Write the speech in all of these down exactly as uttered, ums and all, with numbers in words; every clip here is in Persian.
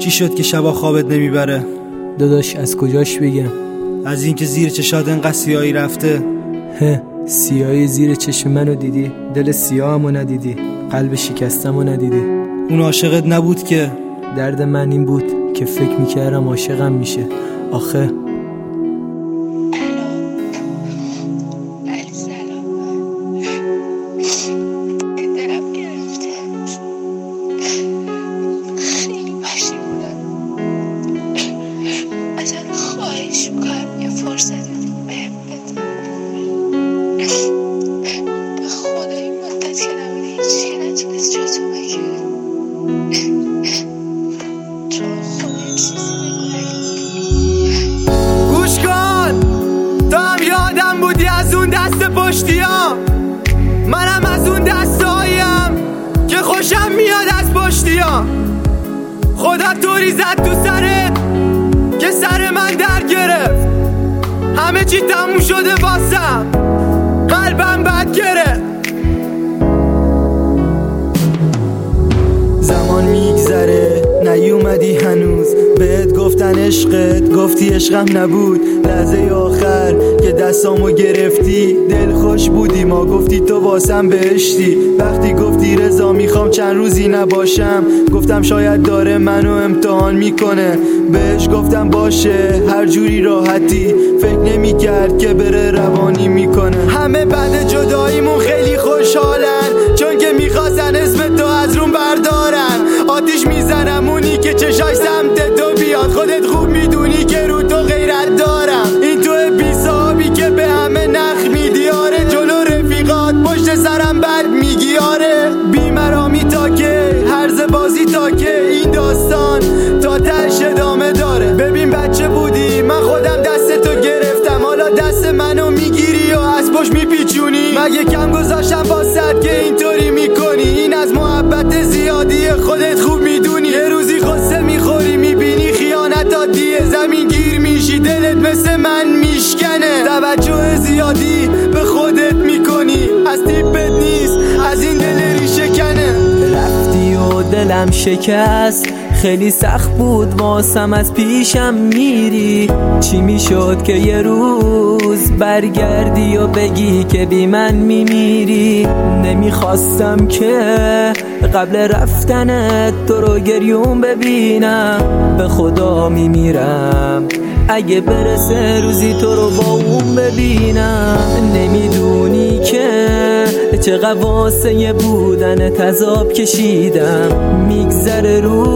چی شد که شبا خوابت نمیبره؟ داداش از کجاش بگم؟ از اینکه زیر چشات انقدر سیاهی رفته. هه سیاهی زیر چشم منو دیدی؟ دل سیاهمو ندیدی؟ قلب شکستمو ندیدی؟ اون عاشقت نبود که؟ درد من این بود که فکر میکردم عاشقم میشه. آخه گوش کن، تو هم یادم بودی از اون دست پشتیام، منم از اون دستاییم که خوشم میاد از پشتیام. خدا طوری زد تو سرت که سر من در گرفت، همه چی تموم شده واسم، قلبم بد گرفت. زمان میگذره نیومدی هنوز، بهت گفتن عشقت گفتی عشقم نبود. لحظه آخر که دستامو گرفتی دل خوش بودی، ما گفتی تو واسم بهشتی. وقتی گفتی رضا میخوام چند روزی نباشم، گفتم شاید داره منو امتحان میکنه. بهش گفتم باشه هر جوری راحتی، فکر نمیکرد که بره روانی میکنه. همه بعد جداییمون خیلی خوشحالن، چون که میخواستن اسم تو از روم بردارن. آتیش میزنم اونی که چشاش سمت تو بیاد، خودت خوب میدونی که رو تو غیرت دارم. این تو بی صحابی که به همه نخ میدی، آره جلو رفیقات پشت سرم بد میگی. آره بیمرامی تا که هرز بازی تا که این داستان تا تش ادامه داره. ببین بچه بودی من خودم دست تو گرفتم، حالا دست منو میگیری و از پشت میپیچونی. مگه کم گذاشتم واسد که اینطوری میکنی؟ این از محبت زیادی خودت خوب میدونی. یه روزی قصه میخوری میبینی خیانت عادیه، زمین گیر میشی دلت مثل من میشکنه. توجه زیادی به خودت میکنی، از تیپت نیست از این دل ریشه کنه. رفتی و دلم شکست، خیلی سخت بود واسم از پیشم میری. چی میشد که یه روز برگردی و بگی که بی من میمیری؟ نمیخواستم که قبل رفتنت تو رو گریون ببینم، به خدا میمیرم اگه برسه روزی تو رو با اون ببینم. نمیدونی که چقدر واسه بودن تذاب کشیدم، میگذره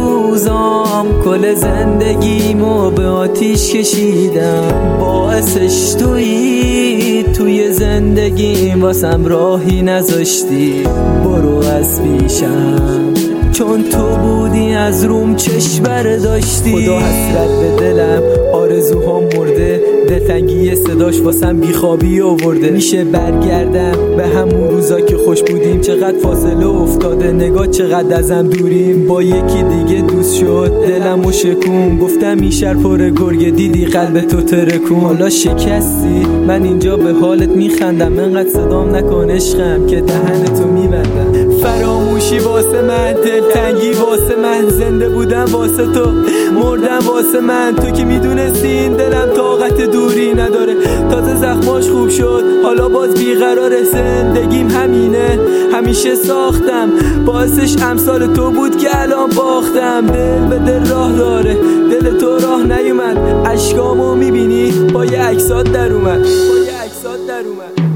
روزام کل زندگیمو به آتیش کشیدم. باعثش تویی توی زندگیم، واسم راهی نذاشتی برو از پیشم، چون تو بودی از روم چشم برداشتی. خدا حسرت به دلم آرزوها مرده، دلتنگی صداش واسم بیخوابی آورده. میشه برگردم به همون روزا که خوش بودیم، چقدر فاصله افتاده نگاه چقدر ازم دوریم. با یکی دیگه دوست شد دلمو شکون، گفتم این شهر پر گرگه دیدی قلب تو ترکون. حالا شکستی من اینجا به حالت میخندم، انقدر صدام نکن عشقم که دهنتو میبندم. فراموشی واسه من، دلتنگی واسه من، زنده بودم واسه تو مردم واسه من. تو که میدونستی دلم طاقت دوری نداره، تازه زخماش خوب شد حالا باز بیقراره. زندگیم همینه همیشه ساختم، باعثش امثال تو بود که الان باختم. دل به دل راه داره، دل تو راه نیومد، اشکامو میبینی با یه عکسات در اومد، با یه عکسات در اومد.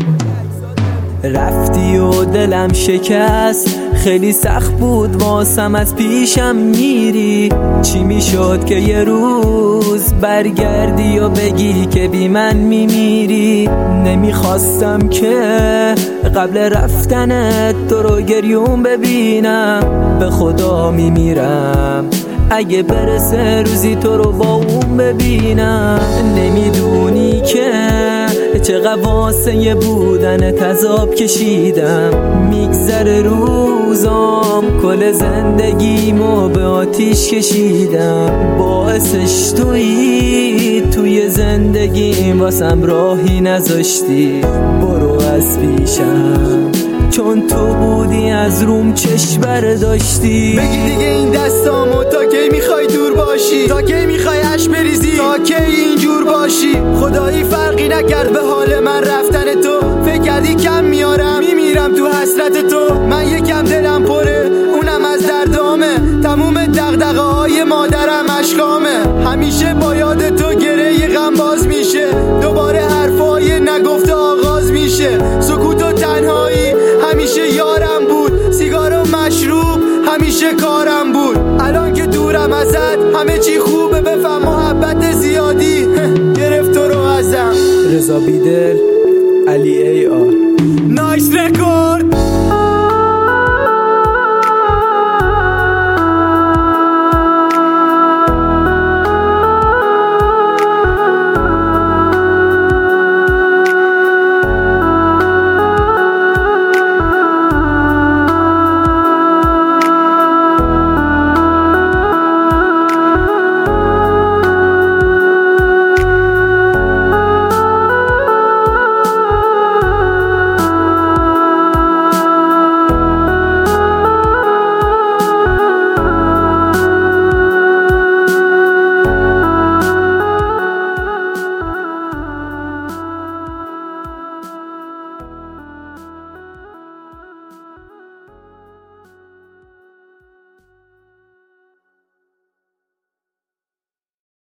رفتی و دلم شکست، خیلی سخت بود واسم از پیشم میری. چی میشد که یه روز برگردی و بگی که بی من میمیری؟ نمیخواستم که قبل رفتنت تو رو گریون ببینم، به خدا میمیرم اگه برسه روزی تو رو با اون ببینم. نمیدونی که چقدر واسه بودن تذاب کشیدم، میگذره روزام کل زندگیمو به آتیش کشیدم. باعثش تویی توی زندگیم، واسم راهی نذاشتی برو از پیشم، چون تو بودی از روم چشم برداشتی. بگی دیگه این دستامو تا کی میخوای دور باشی، تا کی میخوای اش بریزی، تا کی اینجور باشی. خدایی فرقی نکرد به حال من رفتن تو، فکر کردی کم میارم میمیرم تو حسرت تو. من یکم دلم پره اونم از دردامه، تموم دغدغه های مادرم اشکامه. همیشه با یاد تو گره غم باز میشه، دوباره حرفای نگفته آغاز میشه. سکوت و تنهایی همیشه یارم بود، سیگار و مشروب همیشه کارم بود. الان که دورم ازت همه چی خوبه، بفهم محبت زیادی گرفت تو رو ازم. رضا بیدل، علی ای آر. نایس رکورد.